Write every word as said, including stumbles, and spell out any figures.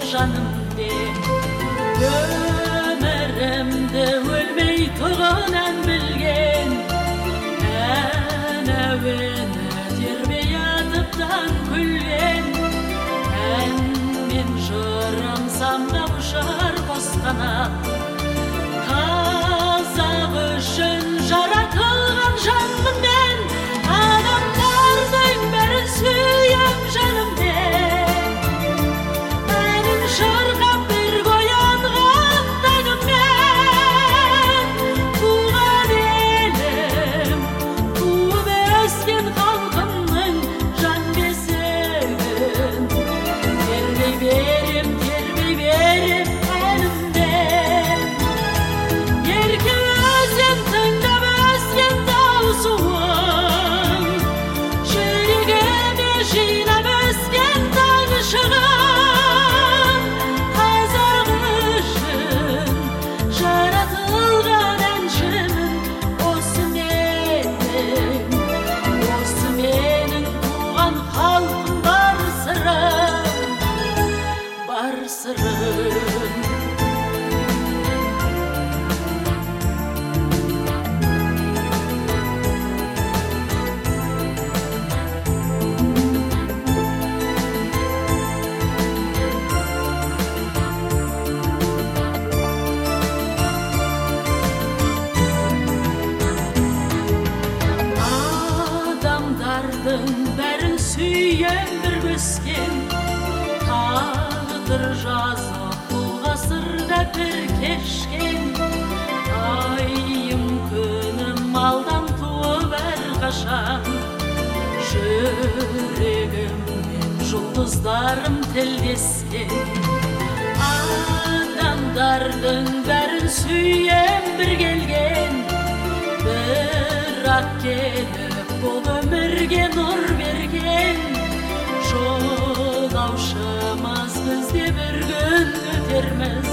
жанымде өмірімді өлмей тұрғанын білген ән әуені тербей атыптан күлген ән мен жырым самға ұшар қос қанат қазақ үшін жаратылған жанмын мен адамдардың бәрін сүйем жаныммен әнін шырқап бір оянған таңыммен туған елім туып өскен халқымның жан бесігін тербей берем тербей берем әніммен ерке өзен тыңдап өскен таусуын жүрегіме жинап өскен таңшығын қазақ үшін жаратылған әншімін осы менің осы менің туған халқым бар сырым бар сырым адамдардың бәрін сүйем бір көскен тағдыр жазып бұл ғасырда бір кешкен айым күнім алдан туып әрқашан жүрегіммен жұлдыздарым тілдескен адамдардың бәрін сүйем бір келген бірақ келіп бұл өмірге нұр берген жолаушымыз біз де бір күн өтерміз